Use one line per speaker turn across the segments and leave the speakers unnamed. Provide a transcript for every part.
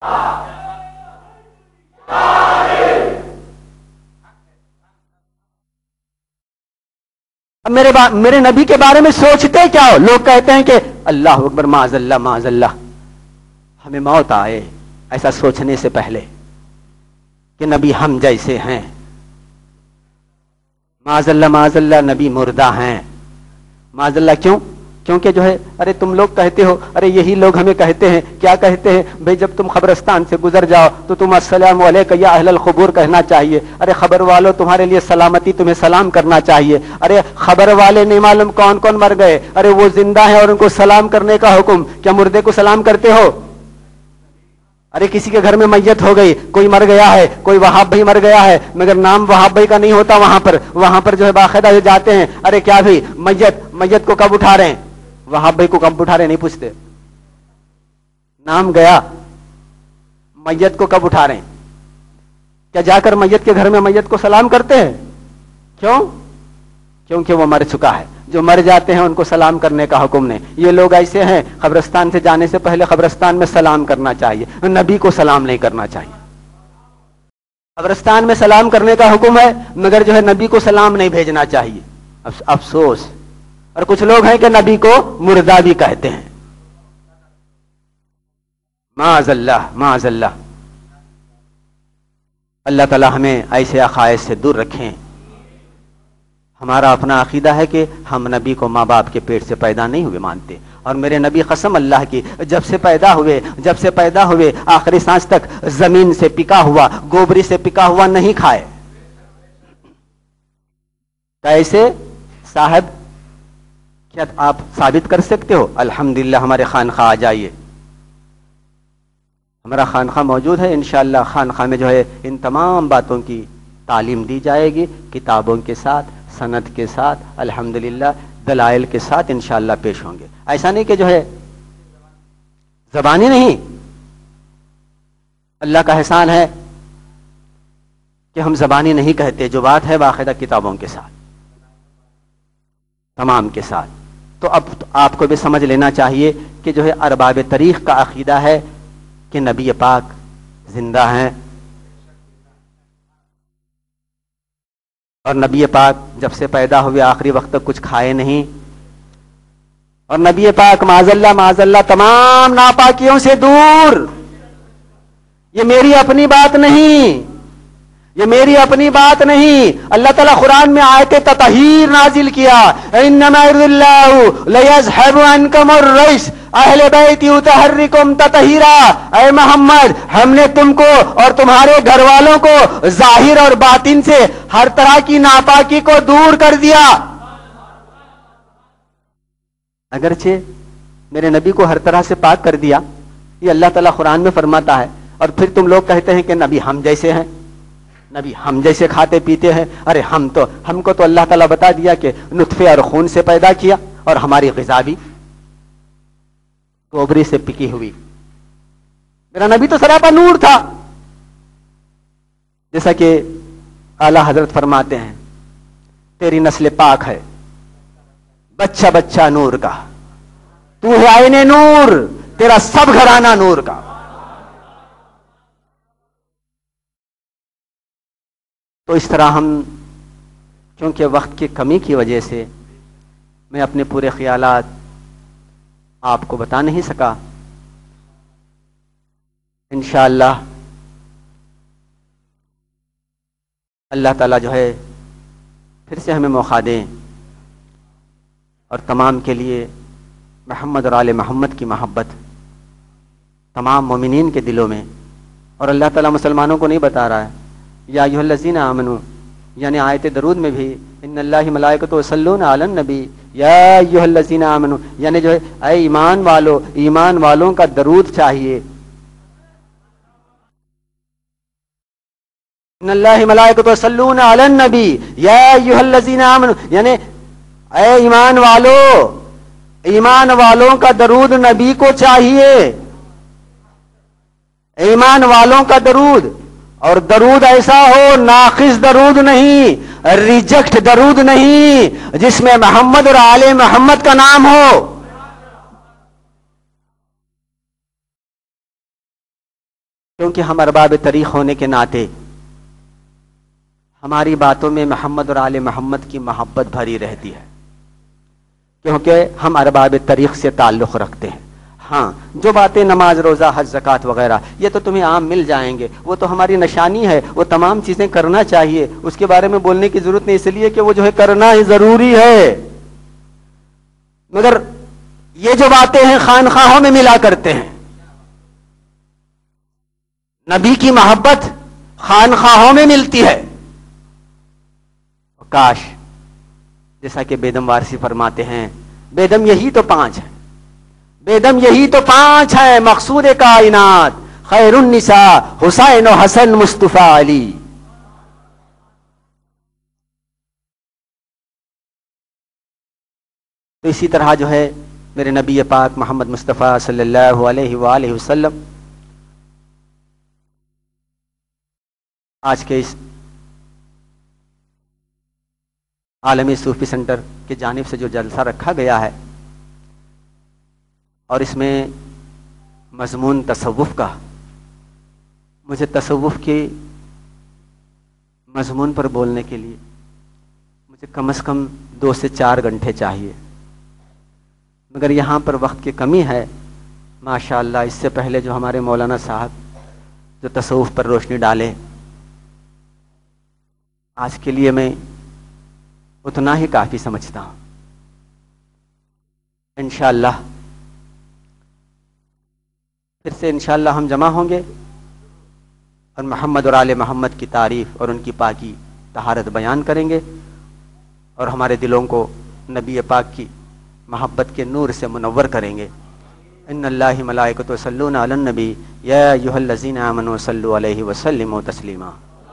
اب میرے نبی کے بارے میں سوچتے کیا ہو؟ لوگ کہتے ہیں کہ اللہ اکبر، معاذ اللہ معاذ اللہ، ہمیں موت آئے ایسا سوچنے سے پہلے کہ نبی ہم جیسے ہیں، معاذ اللہ نبی مردہ ہیں، معاذ اللہ۔ کیوں؟ کیونکہ جو ہے ارے تم لوگ کہتے ہو، ارے یہی لوگ ہمیں کہتے ہیں، کیا کہتے ہیں بھئی، جب تم قبرستان سے گزر جاؤ تو تم السلام علیکم یا اہل القبور کہنا چاہیے۔ ارے خبر والو تمہارے لیے سلامتی، تمہیں سلام کرنا چاہیے۔ ارے خبر والے نہیں معلوم کون کون مر گئے، ارے وہ زندہ ہیں اور ان کو سلام کرنے کا حکم، کیا مردے کو سلام کرتے ہو؟ ارے کسی کے گھر میں میت ہو گئی، کوئی مر گیا ہے، کوئی وہاب بھائی مر گیا ہے، مگر نام وہاب بھائی کا نہیں ہوتا وہاں پر جو ہے باقاعدہ جو جاتے ہیں، ارے کیا بھائی میت کو کب اٹھا رہے ہیں، وہاب بھائی کو کب اٹھا رہے ہیں، نہیں پوچھتے، نام گیا، میت کو کب اٹھا رہے ہیں؟ کیا جا کر میت کے گھر میں میت کو سلام کرتے ہیں؟ کیوں؟ کیونکہ وہ مر چکا ہے، جو مر جاتے ہیں ان کو سلام کرنے کا حکم نہیں۔ یہ لوگ ایسے ہیں، قبرستان سے جانے سے پہلے قبرستان میں سلام کرنا چاہیے، نبی کو سلام نہیں کرنا چاہیے۔ قبرستان میں سلام کرنے کا حکم ہے، مگر جو ہے نبی کو سلام نہیں بھیجنا چاہیے۔ افسوس، اور کچھ لوگ ہیں کہ نبی کو مردہ بھی کہتے ہیں، معاذ اللہ معاذ اللہ۔ اللہ تعالی ہمیں ایسے عقائد سے دور رکھیں۔ ہمارا اپنا عقیدہ ہے کہ ہم نبی کو ماں باپ کے پیٹ سے پیدا نہیں ہوئے مانتے، اور میرے نبی قسم اللہ کی جب سے پیدا ہوئے آخری سانس تک زمین سے پکا ہوا، گوبری سے پکا ہوا نہیں کھائے۔ کیسے صاحب؟ کیا آپ ثابت کر سکتے ہو؟ الحمدللہ ہمارے خانقاہ آ جائیے، ہمارا خانقاہ موجود ہے، انشاءاللہ خانقاہ میں جو ہے ان تمام باتوں کی تعلیم دی جائے گی، کتابوں کے ساتھ، سند کے ساتھ، الحمدللہ دلائل کے ساتھ انشاءاللہ پیش ہوں گے۔ ایسا نہیں کہ جو ہے زبانی نہیں، اللہ کا احسان ہے کہ ہم زبانی نہیں کہتے، جو بات ہے باقاعدہ کتابوں کے ساتھ، تمام کے ساتھ۔ تو اب آپ کو بھی سمجھ لینا چاہیے کہ جو ہے ارباب تاریخ کا عقیدہ ہے کہ نبی پاک زندہ ہیں، اور نبی پاک جب سے پیدا ہوئے آخری وقت تک کچھ کھائے نہیں، اور نبی پاک معاذ اللہ تمام ناپاکیوں سے دور۔ یہ میری اپنی بات نہیں، یہ میری اپنی بات نہیں، اللہ تعالیٰ قرآن میں آیت تطہیر نازل کیا، انما یرید اللہ لیذھب عنکم الرجس اہل بیت یطہرکم تطہیرا۔ اے محمد، ہم نے تم کو اور تمہارے گھر والوں کو ظاہر اور باطن سے ہر طرح کی ناپاکی کو دور کر دیا۔ اگرچہ میرے نبی کو ہر طرح سے پاک کر دیا، یہ اللہ تعالیٰ قرآن میں فرماتا ہے، اور پھر تم لوگ کہتے ہیں کہ نبی ہم جیسے ہیں، نبی ہم جیسے کھاتے پیتے ہیں۔ ارے ہم کو تو اللہ تعالیٰ بتا دیا کہ نطفے اور خون سے پیدا کیا، اور ہماری غذا بھی گوبری سے پکی ہوئی۔ میرا نبی تو سراپا نور تھا، جیسا کہ اعلیٰ حضرت فرماتے ہیں، تیری نسل پاک ہے، بچہ بچہ نور کا، تو ہے آئین نور، تیرا سب گھرانہ نور کا۔ تو اس طرح ہم، کیونکہ وقت کی کمی کی وجہ سے میں اپنے پورے خیالات آپ کو بتا نہیں سکا۔ انشاءاللہ اللہ تعالیٰ جو ہے پھر سے ہمیں موقع دیں، اور تمام کے لیے محمد اور آل محمد کی محبت تمام مومنین کے دلوں میں۔ اور اللہ تعالیٰ مسلمانوں کو نہیں بتا رہا ہے یا ایھا الذین آمنوا، یعنی آیت درود میں بھی ان اللہ ملائکۃ یصلون علی النبی یا ایھا الذین آمنوا، یعنی جو ہے اے ایمان والوں کا درود چاہیے۔ ان اللہ ملائکۃ یصلون علی النبی یا ایھا الذین آمنوا، یعنی اے ایمان والوں کا درود نبی کو چاہیے، ایمان والوں کا درود، اور درود ایسا ہو ناقص درود نہیں، ریجیکٹ درود نہیں، جس میں محمد اور آل محمد کا نام ہو۔ کیونکہ ہم ارباب طریق ہونے کے ناطے ہماری باتوں میں محمد اور آل محمد کی محبت بھری رہتی ہے، کیونکہ ہم ارباب طریق سے تعلق رکھتے ہیں۔ ہاں جو باتیں نماز، روزہ، حج، زکوٰۃ وغیرہ یہ تو تمہیں عام مل جائیں گے، وہ تو ہماری نشانی ہے، وہ تمام چیزیں کرنا چاہیے، اس کے بارے میں بولنے کی ضرورت نہیں، اس لیے کہ وہ جو ہے کرنا ہی ضروری ہے۔ مگر یہ جو باتیں ہیں خانخواہوں میں ملا کرتے ہیں، نبی کی محبت خانخواہوں میں ملتی ہے۔ کاش جیسا کہ بیدم وارسی فرماتے ہیں، بیدم یہی تو پانچ ہے، بیدم یہی تو پانچ ہے، مقصود کائنات خیر النساء حسین و حسن مصطفیٰ علی۔ تو اسی طرح جو ہے میرے نبی پاک محمد مصطفیٰ صلی اللہ علیہ وآلہ وسلم آج کے اس عالمی صوفی سینٹر کی جانب سے جو جلسہ رکھا گیا ہے، اور اس میں مضمون تصوف کا، مجھے تصوف کے مضمون پر بولنے کے لیے مجھے کم از کم 2 سے 4 گھنٹے چاہیے، مگر یہاں پر وقت کی کمی ہے۔ ماشاءاللہ اس سے پہلے جو ہمارے مولانا صاحب جو تصوف پر روشنی ڈالے، آج کے لیے میں اتنا ہی کافی سمجھتا ہوں۔ انشاءاللہ پھر سے انشاءاللہ ہم جمع ہوں گے اور محمد اور آل محمد کی تعریف اور ان کی پاکی طہارت بیان کریں گے، اور ہمارے دلوں کو نبی پاک کی محبت کے نور سے منور کریں گے۔ ان اللہ ملائکۃ یصلون علی النبی یا ایھا الذین آمنوا صلوا علیہ وسلموا تسلیما۔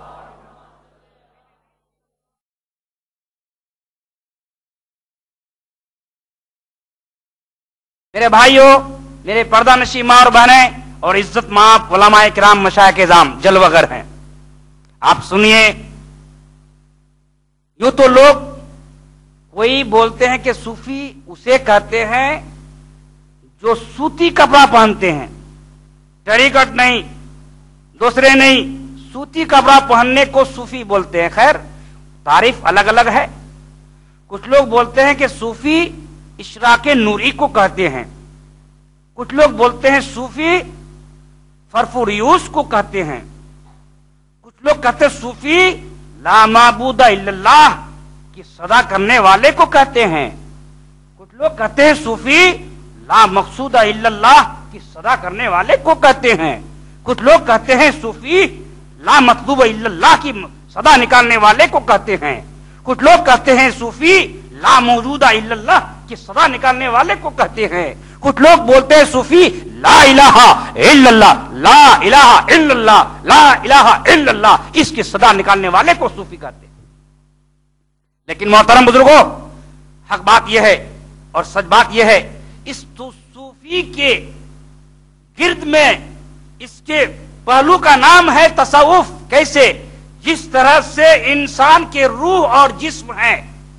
میرے بھائیوں، میرے پردہ نشین ماں اور بہنیں اور عزت مآب علماء کرام، مشائخ اعظام جلوہ گر ہیں، آپ سنیے۔ یوں تو لوگ کوئی بولتے ہیں کہ صوفی اسے کہتے ہیں جو سوتی کپڑا پہنتے ہیں، طریقت نہیں، دوسرے نہیں، سوتی کپڑا پہننے کو صوفی بولتے ہیں۔ خیر تعریف الگ الگ ہے۔ کچھ لوگ بولتے ہیں کہ صوفی اشراق نوری کو کہتے ہیں، کچھ لوگ بولتے ہیں صوفی فرفوریوس کو کہتے ہیں، کچھ لوگ کہتے ہیں صوفی لا معبود الا اللہ کی صدا کرنے والے کو کہتے ہیں، کچھ لوگ کہتے ہیں صوفی لا مقصود الا اللہ کی صدا کرنے والے کو کہتے ہیں، کچھ لوگ کہتے ہیں صوفی لا مطلوب الا اللہ کی صدا نکالنے والے کو کہتے ہیں، کچھ لوگ کہتے ہیں صوفی لا موجود الا اللہ کی صدا نکالنے والے کو کہتے ہیں، کچھ لوگ بولتے ہیں صوفی لا الہ الا اللہ، لا الہ الا اللہ، لا الہ الا اللہ، اس کی صدا نکالنے والے کو صوفی کہتے ہیں۔ لیکن محترم بزرگوں، حق بات یہ ہے اور سچ بات یہ ہے، اس صوفی کے گرد میں اس کے پہلو کا نام ہے تصوف۔ کیسے؟ جس طرح سے انسان کے روح اور جسم ہے،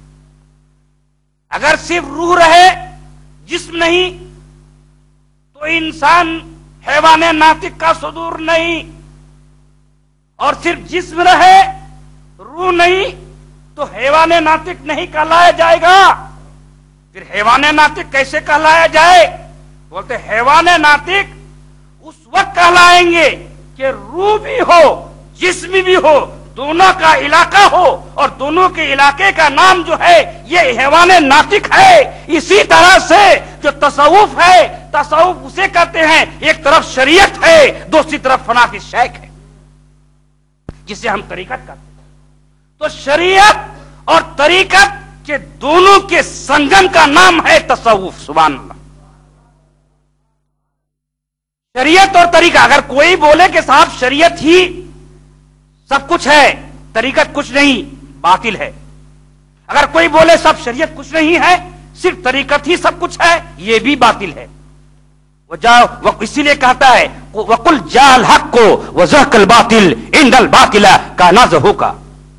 اگر صرف روح رہے جسم نہیں تو انسان حیوان ناطق کا صدور نہیں، اور صرف جسم رہے روح نہیں تو حیوان ناطق نہیں کہلایا جائے گا۔ پھر حیوان ناطق کیسے کہلایا جائے؟ بولتے حیوان ناطق اس وقت کہلائیں گے کہ روح بھی ہو جسم بھی ہو، دونوں کا علاقہ ہو، اور دونوں کے علاقے کا نام جو ہے یہ حیوان ناطق ہے۔ اسی طرح سے جو تصوف ہے، تصوف اسے کہتے ہیں ایک طرف شریعت ہے، دوسری طرف فنا فی الشیخ ہے، جسے ہم طریقت کہتے ہیں۔ تو شریعت اور طریقت کے دونوں کے سنگم کا نام ہے تصوف۔ سبحان اللہ۔ شریعت اور طریقہ، اگر کوئی بولے کہ صاحب شریعت ہی سب کچھ ہے، طریقت کچھ نہیں، باطل ہے۔ اگر کوئی بولے سب شریعت کچھ نہیں ہے، صرف طریقت ہی سب کچھ ہے، یہ بھی باطل ہے۔ وہ اسی لیے کہتا ہے وَقُلْ جَاءَ الْحَقُّ وَزَهَقَ الْبَاطِلُ إِنَّ الْبَاطِلَ كَانَ زَهُوقًا۔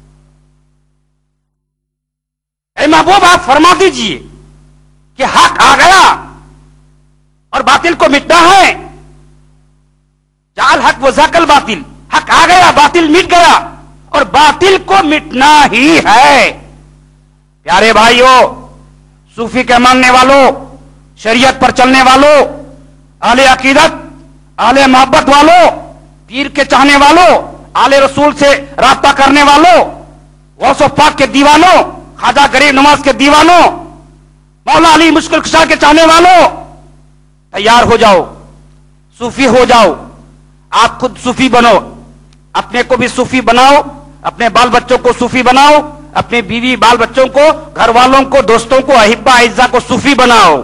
اے محبوب آپ فرما دیجئے کہ حق آ گیا اور باطل کو مٹنا ہے۔ جَاءَ الْحَقُّ वज़ाकल बातिल, हक आ गया, बातिल मिट गया, और बातिल को मिटना ही है। प्यारे भाइयों, सूफी के मानने वालों, शरीयत पर चलने वालों, आले अकीदत, आले मोहब्बत वालों, पीर के चाहने वालों, आले रसूल से राब्ता करने वालों, गौस पाक के दीवानों, ख्वाजा गरीब नवाज के दीवानों, मौला अली मुश्किल कुशा के चाहने वालों, तैयार हो जाओ, सूफी हो जाओ। आप खुद सूफी बनो, अपने को भी सूफी बनाओ, अपने बाल बच्चों को सूफी बनाओ, अपने बीवी बाल बच्चों को, घर वालों को, दोस्तों को, अहिब्बा इज्जा को सूफी बनाओ।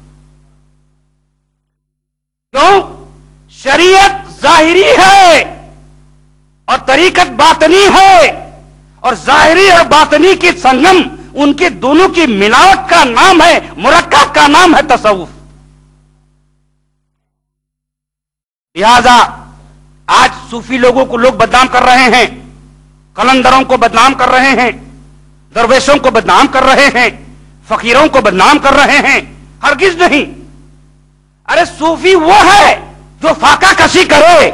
क्यों? शरीयत जाहिरी है और तरीकत बातनी है, और जाहिरी और बातनी की संगम, उनके दोनों की मिलावट का नाम है, मुरक्कब का नाम है तसव्वुफ। लिहाजा आज सूफी लोगों को लोग बदनाम कर रहे हैं, कलंदरों को बदनाम कर रहे हैं, दरवेशों को बदनाम कर रहे हैं, फकीरों को बदनाम कर रहे हैं। हरगिज नहीं। अरे सूफी वो है जो फाका कशी करे,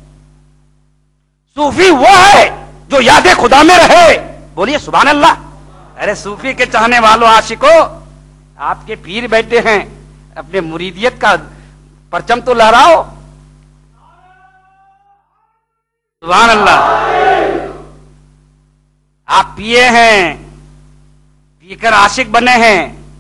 सूफी वो है जो याद खुदा में रहे। बोलिए सुभान अल्लाह। अरे सूफी के चाहने वालों, आशिकों, आपके पीर बैठे हैं, अपने मुरीदियत का परचम तो लहराओ। सुभान अल्लाह। आप पिए हैं, पीकर आशिक बने हैं,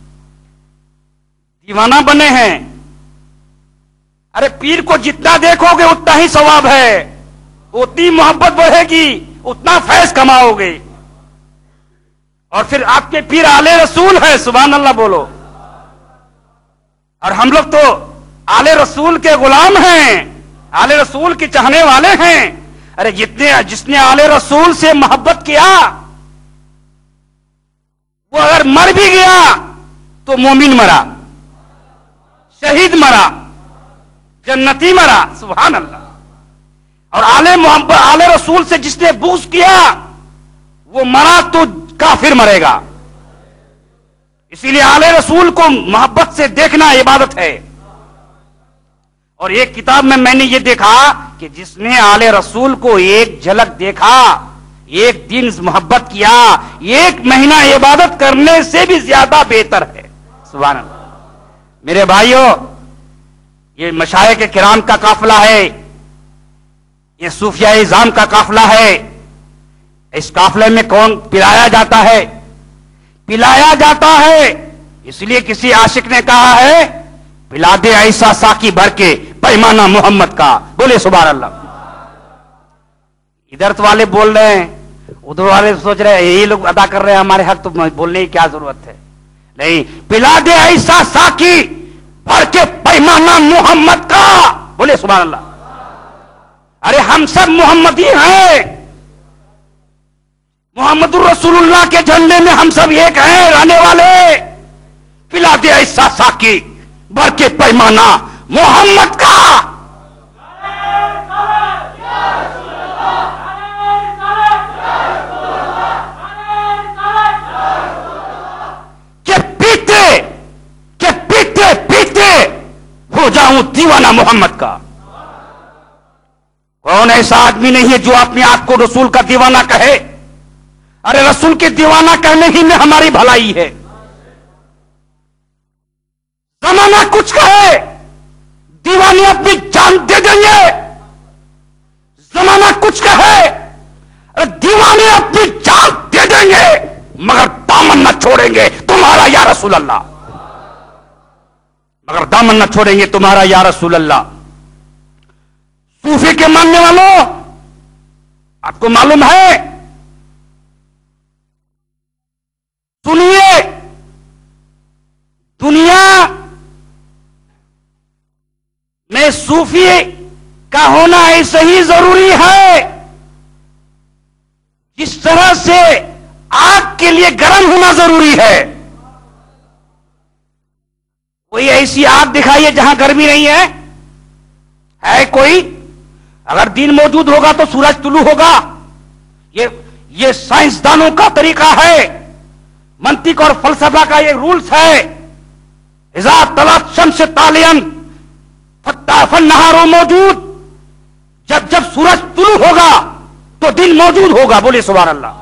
दीवाना बने हैं। अरे पीर को जितना देखोगे उतना ही सवाब है, उतनी मोहब्बत बढ़ेगी, उतना फैज कमाओगे। और फिर आपके पीर आले रसूल है। सुभान अल्लाह बोलो। और हम लोग तो आले रसूल के गुलाम हैं, आले रसूल के चाहने वाले हैं। अरे जिसने आले रसूल से मोहब्बत किया, वो अगर मर भी गया तो मोमिन मरा, शहीद मरा, जन्नती मरा। सुभान अल्लाह। और आले रसूल से जिसने बूस किया, वो मरा तो काफिर मरेगा। इसीलिए आले रसूल को मोहब्बत से देखना इबादत है। और एक किताब में मैंने ये देखा कि जिसने आले रसूल को एक झलक देखा, एक दिन मोहब्बत किया, एक महीना इबादत करने से भी ज्यादा बेहतर है। सुभान अल्लाह। मेरे भाइयों, ये मशाइख के किराम का काफिला है, ये सूफिया इज़ाम का काफिला है। इस काफिले में कौन पिलाया जाता है? पिलाया जाता है। इसलिए किसी आशिक ने कहा है, पिला दे ऐसा साकी भर के पैमाना मोहम्मद का। बोले सुभान अल्लाह। इधर तो वाले बोल रहे हैं, उधर वाले सोच रहे हैं यही लोग अदा कर रहे हैं हमारे हक, तो बोलने की क्या जरूरत है। नहीं, पिला दे ऐसा साकी भर के पैमाना मोहम्मद का। बोले सुभान अल्लाह। अरे हम सब मोहम्मदी हैं, मोहम्मदुर रसूलुल्लाह के झंडे में हम सब एक हैं रहने वाले। पिला दे ऐसा साकी भर के पैमाना मोहम्मद का। पीते हो जाऊं दीवाना मोहम्मद का। कौन ऐसा आदमी नहीं है जो अपने आप को रसूल का दीवाना कहे? अरे रसूल के दीवाना कहने ही में हमारी भलाई है। जमाना कुछ कहे, दीवाने अपनी जान दे देंगे। जमाना कुछ कहे, अरे दीवाने अपनी जान दे देंगे, मगर दामन न छोड़ेंगे तुम्हारा या रसूल अल्लाह। मगर दामन न छोड़ेंगे तुम्हारा या रसूल अल्लाह। सूफी के मानने वालों, आपको मालूम है, सुनिए, दुनिया में सूफी का होना ऐसे ही जरूरी है जिस तरह से आग के लिए गर्म होना जरूरी है। कोई ऐसी आग दिखाइए जहां गर्मी नहीं है? है कोई? अगर दिन मौजूद होगा तो सूरज तुलू होगा। ये साइंसदानों का तरीका है, मंतिक और फलसफा का ये रूल्स है। इज़ा तलत शम्स तालियन फत्ताफन नहारो मौजूद। جب جب سورج طلوع ہوگا تو دن موجود ہوگا. بولے سبحان اللہ.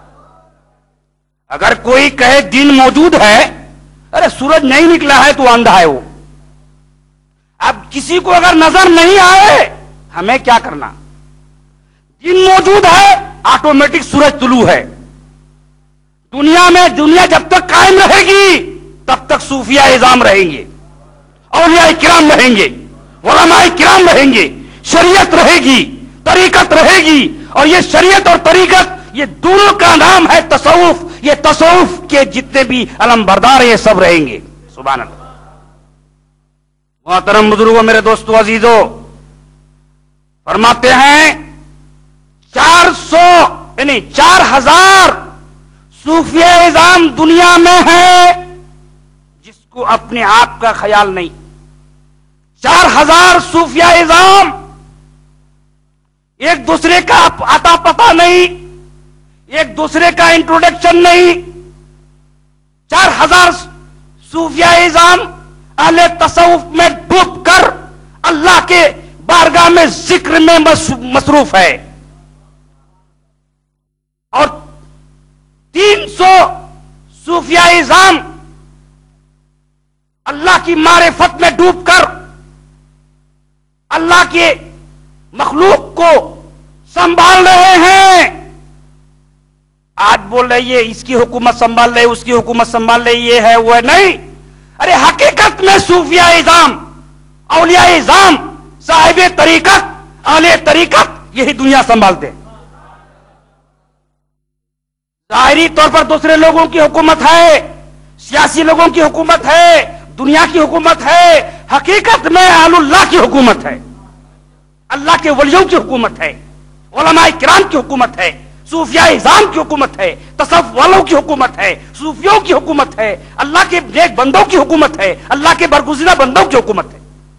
اگر کوئی کہے دن موجود ہے، ارے سورج نہیں نکلا ہے تو اندھا ہے وہ. اب کسی کو اگر نظر نہیں آئے ہمیں کیا کرنا؟ دن موجود ہے، آٹومیٹک سورج طلوع ہے. دنیا جب تک قائم رہے گی تب تک صوفیاء اعظام رہیں گے، اولیاء کرام رہیں گے، علماء کرام رہیں گے، شریعت رہے گی، طریقت رہے گی. اور یہ شریعت اور طریقت یہ دونوں کا نام ہے تصوف. یہ تصوف کے جتنے بھی علم بردار یہ سب رہیں گے. سبحان اللہ. محترم بزرگوں، میرے دوستو عزیزو، فرماتے ہیں 4000 صوفیاء اعظام دنیا میں ہے جس کو اپنے آپ کا خیال نہیں. 4000 صوفیاء اعظام، ایک دوسرے کا آتا پتا نہیں، ایک دوسرے کا انٹروڈکشن نہیں. 4000 صوفیاء اعظام اہل تصوف میں ڈوب کر اللہ کے بارگاہ میں ذکر میں مصروف ہے. اور 300 صوفیاء اعظام اللہ کی معرفت میں ڈوب کر اللہ کے مخلوق کو سنبھال رہے ہیں. آج بول رہے یہ اس کی حکومت سنبھال رہے، اس کی حکومت سنبھال رہے، یہ ہے وہ ہے. نہیں، ارے حقیقت میں صوفیاء اعظام، اولیاء اعظام، صاحب طریقت، اہل طریقت یہی دنیا سنبھالتے ہیں. ظاہری طور پر دوسرے لوگوں کی حکومت ہے، سیاسی لوگوں کی حکومت ہے، دنیا کی حکومت ہے. حقیقت میں اہل اللہ کی حکومت ہے، اللہ کے ولیوں کی حکومت ہے، علماء کرام کی حکومت ہے، صوفیاء اعظام کی حکومت ہے، تصوف والوں کی حکومت ہے، صوفیوں کی حکومت ہے، اللہ کے نیک بندوں کی حکومت ہے، اللہ کے برگزیدہ بندوں کی حکومت ہے.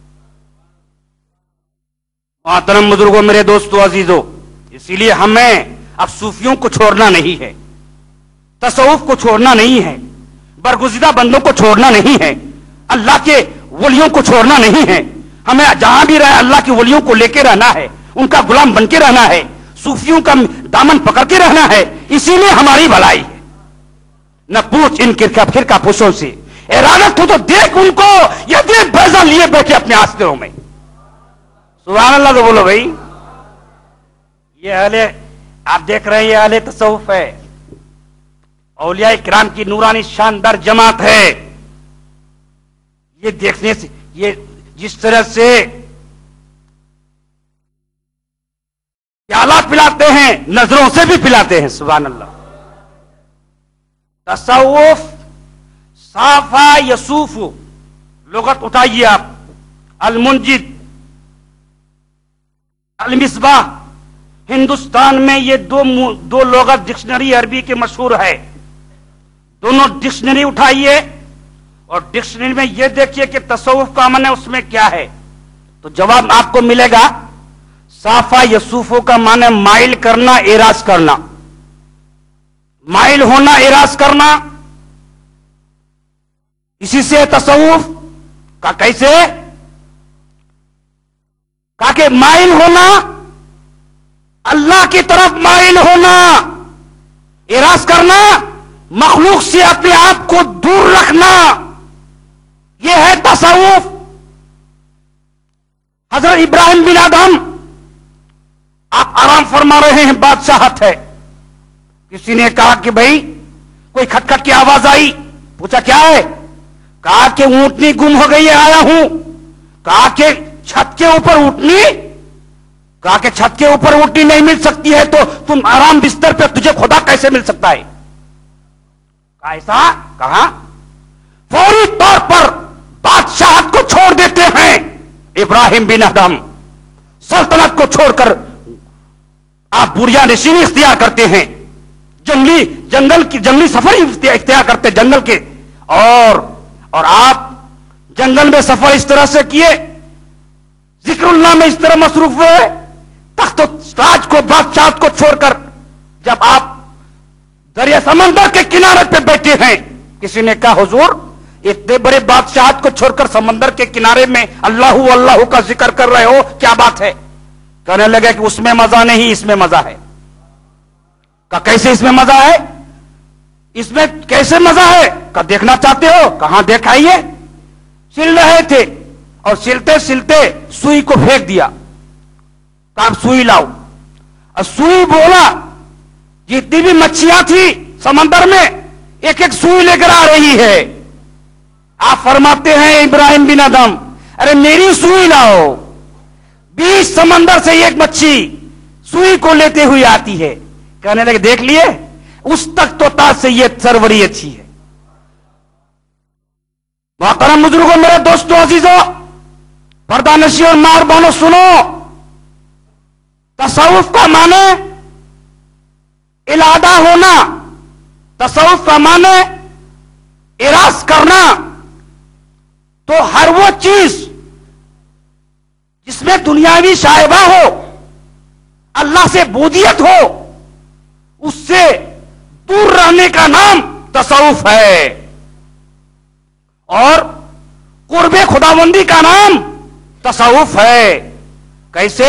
محترم بزرگوں، میرے دوستو عزیزو، اسی لیے ہمیں اب صوفیوں کو چھوڑنا نہیں ہے، تصوف کو چھوڑنا نہیں ہے، برگزیدہ بندوں کو چھوڑنا نہیں ہے، اللہ کے ولیوں کو چھوڑنا نہیں ہے. ہمیں جہاں بھی رہے اللہ کے ولیوں کو لے کے رہنا ہے، ان کا غلام بن کے رہنا ہے، صوفیوں کا دامن پکڑ کے رہنا ہے. اسی لیے ہماری بھلائی ہے. نہ پوچھ ان فرقہ پوشوں سے، ارادت ہو تو دیکھ ان کو، یہ دیکھ بیضا لیے بیٹھے اپنے آستروں میں. سبحان اللہ تو بولو بھائی. یہ اہل آپ دیکھ رہے ہیں، یہ اہل تصوف ہے، اولیاء کرام کی نورانی شاندار جماعت ہے. یہ دیکھنے سے، یہ جس طرح سے پیالہ پلاتے ہیں نظروں سے بھی پلاتے ہیں. سبحان اللہ. تصوف صافا یصوف، لغت اٹھائیے آپ، المنجد، المصباح. ہندوستان میں یہ دو لغت ڈکشنری عربی کے مشہور ہے. دونوں ڈکشنری اٹھائیے اور ڈکشنری میں یہ دیکھیے کہ تصوف کا معنی اس میں کیا ہے، تو جواب آپ کو ملے گا صافا یصوفو کا معنی مائل کرنا، اعراض کرنا، مائل ہونا، اعراض کرنا. اسی سے تصوف کا کیسے کہا کہ مائل ہونا، اللہ کی طرف مائل ہونا، اعراض کرنا، مخلوق سے اپنے آپ کو دور رکھنا، یہ ہے تصوف. حضرت ابراہیم بن آدم، آپ آرام فرما رہے ہیں، بادشاہت ہے. کسی نے کہا کہ بھائی کوئی کھٹ کھٹ کی آواز آئی، پوچھا کیا ہے؟ کہا کہ اونٹنی گم ہو گئی ہے، آیا ہوں. کہا کہ چھت کے اوپر اونٹنی؟ کہا کہ چھت کے اوپر اونٹنی نہیں مل سکتی ہے تو تم آرام بستر پہ تجھے خدا کیسے مل سکتا ہے؟ کہا ایسا؟ کہا فوری طور پر بادشاہت کو چھوڑ دیتے ہیں ابراہیم بن آدم، سلطنت کو چھوڑ کر آپ بوریا نشینی اختیار کرتے ہیں، جنگلی سفر اختیار کرتے جنگل کے، اور آپ جنگل میں سفر اس طرح سے کیے، ذکر اللہ میں اس طرح مصروف ہوئے، تخت و تاج کو، بادشاہت کو چھوڑ کر جب آپ دریا سمندر کے کنارے پہ بیٹھے ہیں. کسی نے کہا حضور اتنے بڑے بادشاہت کو چھوڑ کر سمندر کے کنارے میں اللہ اللہ کا ذکر کر رہے ہو، کیا بات ہے؟ कहने लगे कि उसमें मजा नहीं, इसमें मजा है। कहा कैसे इसमें मजा है? इसमें कैसे मजा है? कहा देखना चाहते हो? कहां दिखाइए। सिल रहे थे और सिलते सिलते सुई को फेंक दिया। कहा आप सुई लाओ। और सुई बोला, जितनी भी मच्छियां थी समंदर में एक एक सुई लेकर आ रही है। आप फरमाते हैं इब्राहिम बिन अदम, अरे मेरी सुई लाओ। 20 समंदर से एक मच्छी सुई को लेते हुए आती है। कहने लगे देख लिए, उस तक तो ताज से ये सरवरी अच्छी है। मोहतरम बुजुर्गों, मेरे दोस्तों, अजीजों, पर्दानशी और मार बहनों, सुनो। तसव्वुफ का माने इलादा होना, तसव्वुफ का माने इरास करना। तो हर वो चीज जिसमें दुनियावी शायबा हो, अल्लाह से बोधियत हो, उससे दूर रहने का नाम तसव्वुफ है। और कुर्बे खुदाबंदी का नाम तसव्वुफ है। कैसे?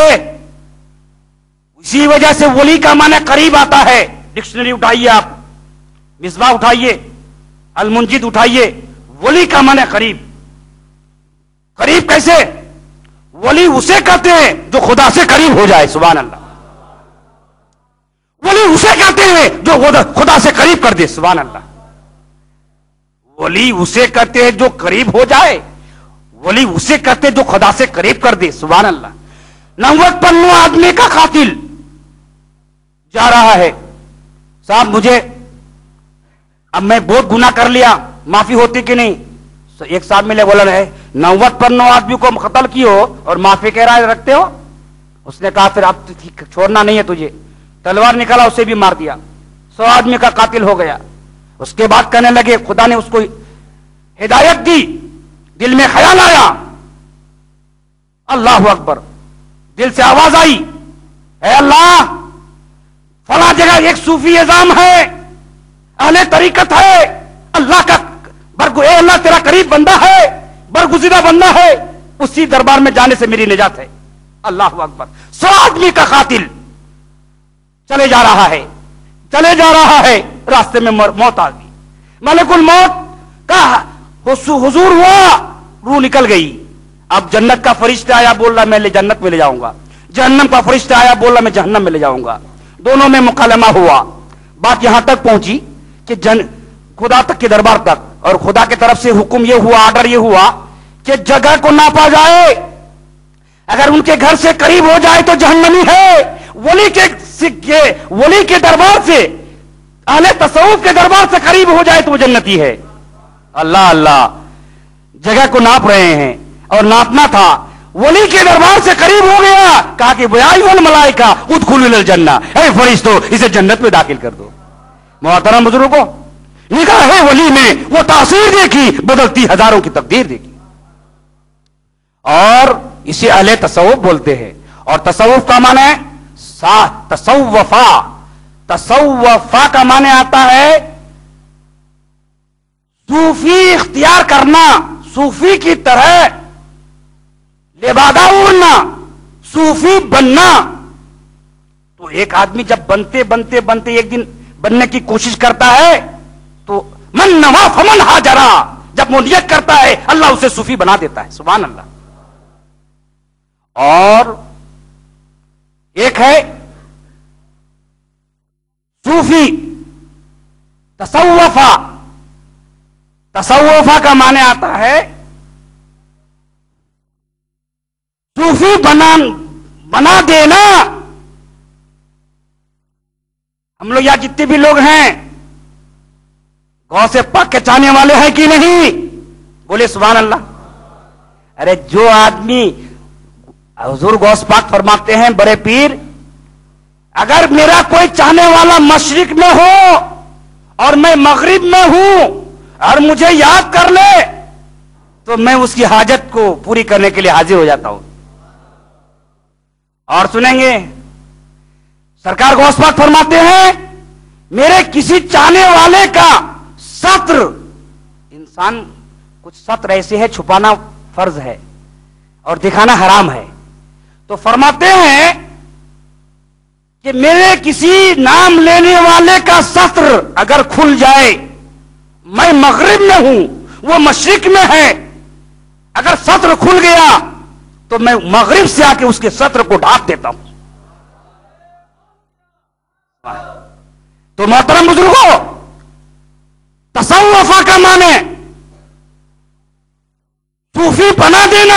इसी वजह से वली का माने करीब आता है। डिक्शनरी उठाइए आप, मिसबाह उठाइए, अल मुंजिद उठाइए, वली का माने करीब। करीब कैसे? वली उसे कहते हैं जो खुदा से करीब हो जाए। सुभान अल्लाह। वली उसे कहते हैं जो खुदा से करीब कर दे। सुभान अल्लाह। वली उसे कहते हैं जो करीब हो जाए, वली उसे कहते हैं जो खुदा से करीब कर दे। सुभान अल्लाह। 90 पन्नू आदमी का कातिल जा रहा है, साहब मुझे, अब मैं बहुत गुनाह कर लिया, माफी होती कि नहीं? एक साहब मिले, बोला है 90 पन्नों आदमी को कत्ल किए हो और माफी कह रहा है रखते हो? उसने कहा फिर अब छोड़ना नहीं है तुझे। तलवार निकाला, उसे भी मार दिया। 100 आदमी का कातिल हो गया। उसके बाद कहने लगे, खुदा ने उसको हिदायत दी, दिल में ख्याल आया, अल्लाह अकबर, दिल से आवाज आई, ऐ अल्लाह, फला जगह एक सूफी निजाम है, अहले तरीकत है, अल्लाह का अल्लाह तेरा करीब बंदा है, बरगुज़िदा बंदा है, उसी दरबार में जाने से मेरी निजात है। अल्लाह अकबर। 100 आदमी का कातिल चले जा रहा है, चले जा रहा है, रास्ते में मौत आ गई। मलकुल मौत का हुजूर हुआ, रूह निकल गई। अब जन्नत का फरिश्ता आया, बोल रहा मैं जन्नत में ले जाऊंगा। जहन्नम का फरिश्ता आया, बोल रहा मैं जहन्नम में ले जाऊंगा। दोनों में मुकालमा हुआ। बात यहां तक पहुंची कि खुदा तक के दरबार तक, और खुदा की तरफ से हुक्म यह हुआ, ऑर्डर यह हुआ कि जगह को नापा जाए। अगर उनके घर से करीब हो जाए तो जहन्नमी है। वली के दरबार से, अहले तसव्वुफ के दरबार से करीब हो जाए तो वो जन्नती है। अल्लाह अल्लाह। जगह को नाप रहे हैं और नापना था, वली के दरबार से करीब हो गया, कहा कि वल मलाइका उदखुलुल जन्नह, ऐ फरिश्तों इसे जन्नत में दाखिल कर दो। मोहतरम बुजुर्गों, निगाह है वली में वो तासीर देखी, बदलती हजारों की तकदीर देखी। और इसे अहले तसव्वुफ बोलते हैं। और तसव्वुफ का माने तसव्वफा, तसव्वफा का माने आता है सूफी इख्तियार करना, सूफी की तरह लिबादा उड़ना, सूफी बनना। तो एक आदमी जब बनते बनते बनते एक दिन बनने की कोशिश करता है तो मन नवा फमन हाजरा, जब वो नियत करता है अल्लाह उसे सूफी बना देता है। सुभान अल्लाह। और एक है सूफी तसव्वुफा। तसव्वुफा का माने आता है सूफी बना देना। हम लोग यहां जितने भी लोग हैं गौ से पाक के चाहने वाले हैं कि नहीं? बोले सुभान अल्लाह। अरे जो आदमी, हुजूर गौस पाक फरमाते हैं, बड़े पीर, अगर मेरा कोई चाहने वाला मशरिक में हो और मैं मगरिब में हूं और मुझे याद कर ले तो मैं उसकी हाजत को पूरी करने के लिए हाजिर हो जाता हूं। और सुनेंगे, सरकार गौस पाक फरमाते हैं, मेरे किसी चाहने वाले का सत्र, इंसान कुछ सत्र ऐसे है छुपाना फर्ज है और दिखाना हराम है, तो फरमाते हैं کہ میرے کسی نام لینے والے کا سطر اگر کھل جائے، میں مغرب میں ہوں وہ مشرق میں ہے، اگر سطر کھل گیا تو میں مغرب سے آ کے اس کے سطر کو ڈھانپ دیتا ہوں. تو محترم بزرگوں، تصوف کا معنی صوفی بنا دینا،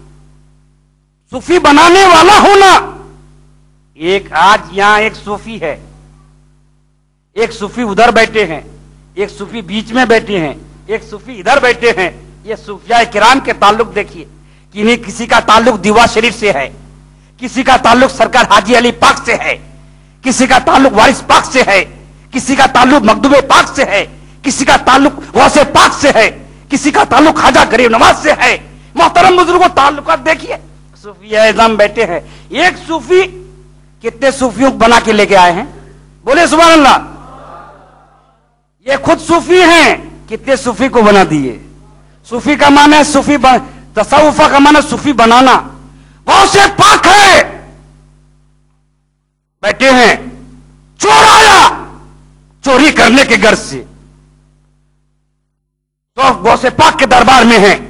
صوفی بنانے والا ہونا. ایک آج یہاں ایک صوفی ہے، ایک صوفی ادھر بیٹھے ہیں، ایک صوفی بیچ میں بیٹھے ہیں، ایک صوفی ادھر بیٹھے ہیں. یہ صوفیاء کرام کے تعلق دیکھیے کہ کسی کا تعلق دیوا شریف سے ہے، کسی کا تعلق سرکار حاجی علی پاک سے ہے، کسی کا تعلق وارث پاک سے ہے، کسی کا تعلق مخدوم پاک سے ہے، کسی کا تعلق غوث پاک سے ہے، کسی کا تعلق خواجہ غریب نواز سے ہے. محترم بزرگوں، تعلقات دیکھیے. صوفیاء اعظم بیٹھے ہیں. ایک صوفی کتنے صوفیوں کو بنا کے لے کے آئے ہیں؟ بولے سبحان اللہ. یہ خود صوفی ہیں، کتنے صوفی کو بنا دیے. صوفی کا معنی ہے صوفی تصوف کا معنی صوفی بنانا. غوث پاک ہے، بیٹھے ہیں. چور آیا چوری کرنے کے غرض سے تو غوث پاک کے دربار میں ہیں.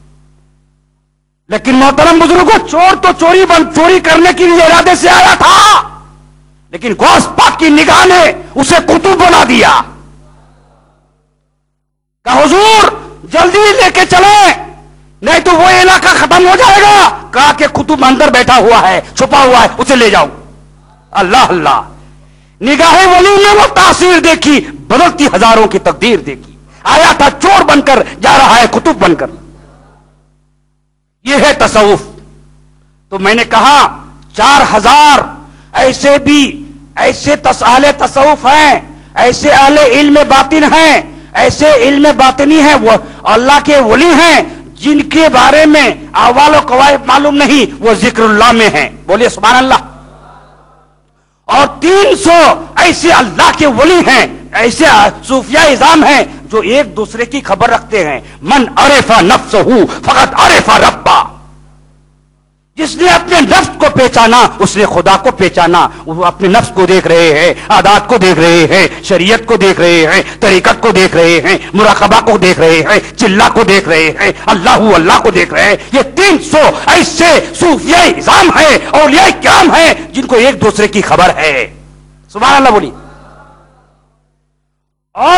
لیکن محترم بزرگوں، چور تو چوری کرنے کے لیے ارادے سے آیا تھا، لیکن غوث پاک کی نگاہ نے اسے قطب بنا دیا. کہا حضور جلدی لے کے چلیں نہیں تو وہ علاقہ ختم ہو جائے گا. کہا کہ قطب اندر بیٹھا ہوا ہے، چھپا ہوا ہے، اسے لے جاؤ. اللہ اللہ، نگاہ ولی نے وہ تاثیر دیکھی، بدلتی ہزاروں کی تقدیر دیکھی. آیا تھا چور بن کر، جا رہا ہے قطب بن کر. یہ ہے تصوف. تو میں نے کہا 4000 ایسے بھی ایسے اہل تصوف ہیں، ایسے اہل علم باطن ہیں، ایسے علم باطنی ہیں، وہ اللہ کے ولی ہیں جن کے بارے میں احوال و قواعد معلوم نہیں، وہ ذکر اللہ میں ہیں. بولیے سبحان اللہ. اور 300 ایسے اللہ کے ولی ہیں، ایسے صوفیاء اعظام ہیں جو ایک دوسرے کی خبر رکھتے ہیں. من عرف نفسہ فقط عرف ربہ. جس نے اپنے نفس کو پہچانا اس نے خدا کو پہچانا. وہ اپنے نفس کو دیکھ رہے ہیں، عادات کو دیکھ رہے ہیں، شریعت کو دیکھ رہے ہیں، طریقت کو دیکھ رہے ہیں، مراقبہ کو دیکھ رہے ہیں، چلہ کو دیکھ رہے ہیں، اللہ کو دیکھ رہے ہیں. یہ 300 ایسے صوفیاء اعظام ہیں، اولیاء کرام ہیں جن کو ایک دوسرے کی خبر ہے. سبحان اللہ بولی. اور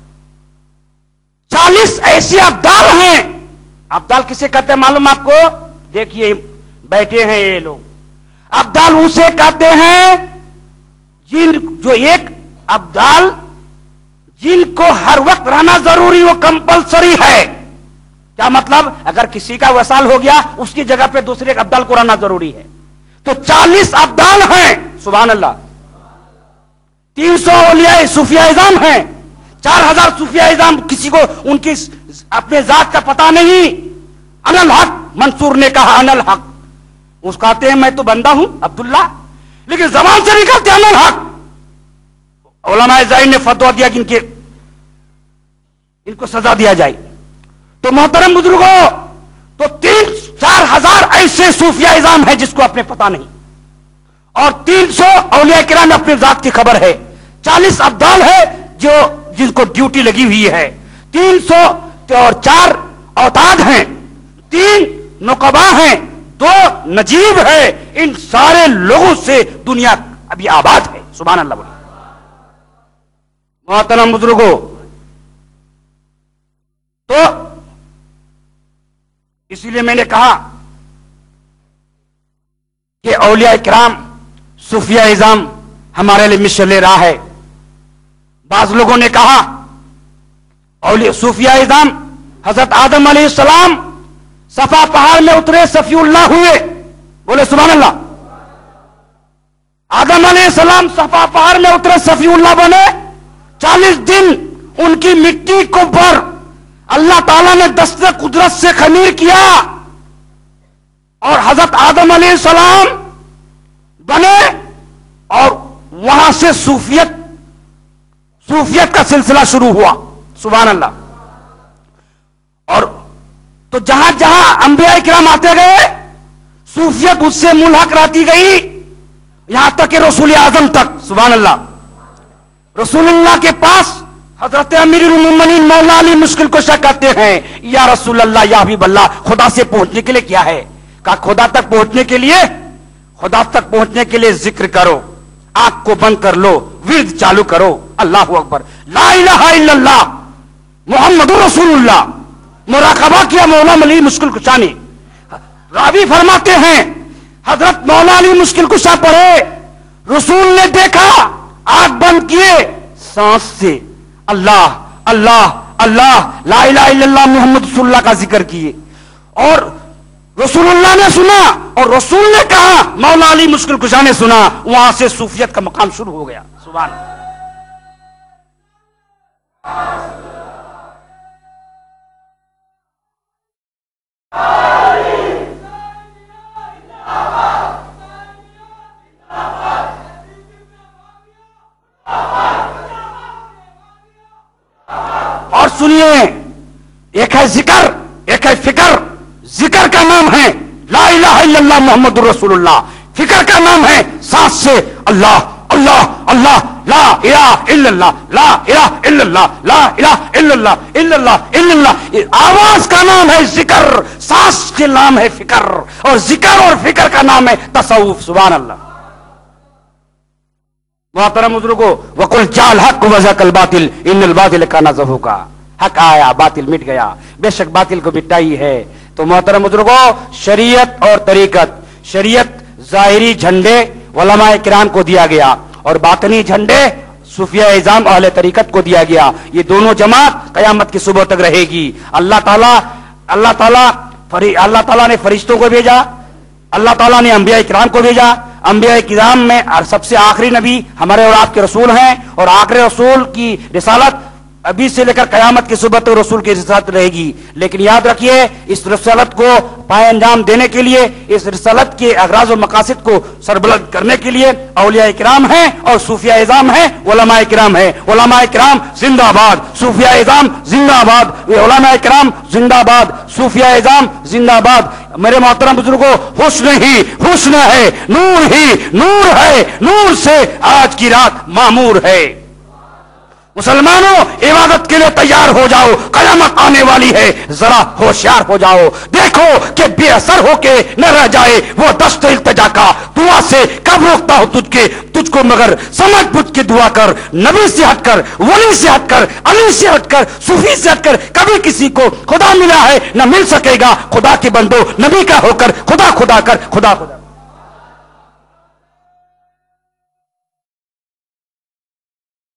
40 ایسے ابدال ہیں. ابدال کسے کہتے ہیں معلوم آپ کو؟ دیکھیے بیٹھے ہیں یہ لوگ. ابدال اسے کہتے ہیں جو ایک ابدال جن کو ہر وقت رہنا ضروری، وہ کمپلسری ہے. کیا مطلب؟ اگر کسی کا وصال ہو گیا اس کی جگہ پہ دوسرے ابدال کو رہنا ضروری ہے. تو 40 ابدال ہیں. سبحان اللہ. 300 اولیاء صوفیاء اعظام ہیں. 4000 صوفیاء اعظام کسی کو ان کی اپنے ذات کا پتہ نہیں. انا الحق، منصور نے کہا انا الحق. اس کہتے ہیں میں تو بندہ ہوں عبداللہ، لیکن زبان سے نکلتے انا الحق. علماء ظاہر نے فتویٰ دیا کہ ان کو سزا دیا جائے. تو محترم بزرگوں، تو 4000 ایسے صوفیاء اعظام ہیں جس کو اپنے پتہ نہیں، اور 300 اولیاء کرام اپنے ذات کی خبر ہے. 40 ابدال ہے جن کو ڈیوٹی لگی ہوئی ہے. 300 اور 4 اوتاد ہیں، 3 نقبا ہیں، 2 نجیب ہے. ان سارے لوگوں سے دنیا ابھی آباد ہے. سبحان اللہ بولے. محترم بزرگوں، تو اسی لیے میں نے کہا کہ اولیاء کرام صوفیاء اعظام ہمارے لیے مشعل راہ ہے. بعض لوگوں نے کہا اولیاء صوفیاء اعظام حضرت آدم علیہ السلام صفا پہاڑ میں اترے، صفی اللہ ہوئے. بولے سبحان اللہ. آدم علیہ السلام صفا پہاڑ میں اترے، صفی اللہ بنے. 40 دن ان کی مٹی کو پر اللہ تعالیٰ نے دست قدرت سے خمیر کیا اور حضرت آدم علیہ السلام بنے. اور وہاں سے صوفیت کا سلسلہ شروع ہوا. سبحان اللہ. اور تو جہاں جہاں انبیاء کرام آتے گئے صوفیت اس سے ملحق رہتی گئی. यहां तक कि रसूल आजम तक, सुभान अल्लाह, रसूलुल्लाह के पास हजरत अमीरुल मोमिनीन मौला अली मुश्किल कुशा कहते हैं, या रसूल अल्लाह, या हबीब अल्लाह, खुदा से पहुंचने के लिए क्या है? कहा खुदा तक पहुंचने के लिए, खुदा तक पहुंचने के लिए जिक्र करो, आंख को बंद कर लो, विर्द चालू करो, अल्लाह अकबर, ला इलाहा इल्लल्लाह मुहम्मदुर रसूलुल्लाह, मुराकबा किया मौला अली मुश्किल कुशा ने। रावी फरमाते हैं हजरत मौला अली मुश्किल कुशा पढ़े, रसूल ने देखा, आंख बंद किए, सांस से अल्लाह अल्लाह अल्लाह ला इलाहा इल्लल्लाह मुहम्मद रसूलुल्लाह का जिक्र किए, और रसूलुल्लाह ने सुना और रसूल ने कहा, मौला अली मुश्किल कुशा ने सुना, वहां से सूफियत का मकाम शुरू हो गया। सुभान अल्लाह। और सुनिए, एक है जिक्र, एक है फिक्र। जिक्र का नाम है ला इलाहा इल्लल्लाह मुहम्मदुर रसूलुल्लाह, फिक्र का नाम है सांस से अल्लाह अल्लाह अल्लाह, ला इलाहा इल्लल्लाह ला इलाहा इल्लल्लाह ला इलाहा इल्लल्लाह इल्लल्लाह इल्लल्लाह। आवाज का नाम है जिक्र, सांस के नाम है फिक्र, और जिक्र और फिक्र का नाम है तसव्वुफ। सुभान अल्लाह। मोहतरम बुजुर्गों, वकुल जाल हक वज़कल बातिल इन्नल बातिल काना ज़हूका, हक आया बातिल मिट गया, बेशक बातिल को मिटाई है। तो मोहतरम बुजुर्गों, शरीयत और तरीकत, शरीयत जाहिरी झंडे उलमाए किराम को दिया गया और बातनी झंडे सूफिया इज़ाम अहले तरीकत को दिया गया। ये दोनों जमात कयामत की सुबह तक रहेगी। अल्लाह ताला ने फरिश्तों को भेजा, अल्लाह ताला ने अंबिया किराम को भेजा। अंबिया किराम में सबसे आखिरी नबी हमारे और आपके रसूल हैं, और आखिरी रसूल की रिसालत अभी से लेकर कयामत की सुबह तक रसूल की रिसालत रहेगी। लेकिन याद रखिए, इस रिसालत को पाए अंजाम देने के लिए, इस रिसालत के अगराज और मकासिद को सरबलंद करने के लिए औलिया किराम हैं और सूफिया इज़ाम हैं, उलमाए किराम हैं। उलमाए किराम जिंदाबाद, सूफिया इज़ाम जिंदाबाद, उलमाए किराम जिंदाबाद, सूफिया इज़ाम जिंदाबाद। मेरे मोहतरम बुजुर्गों, हुस्न ही हुस्न है, नूर ही नूर है, नूर से आज की रात मामूर है। मुसलमानों, इबादत के लिए तैयार हो जाओ, कयामत आने वाली है, जरा होशियार हो जाओ। देखो कि बेअसर होके न रह जाए वो दस्त इल्तिजा का। दुआ से कब रोकता हो तुझको, मगर समझ बुझ के दुआ कर। नबी से हटकर, वली से हटकर, अली से हटकर, सूफी से हटकर कभी किसी को खुदा मिला है न मिल सकेगा। खुदा के बंदो, नबी का होकर खुदा खुदा कर, खुदा खुदा।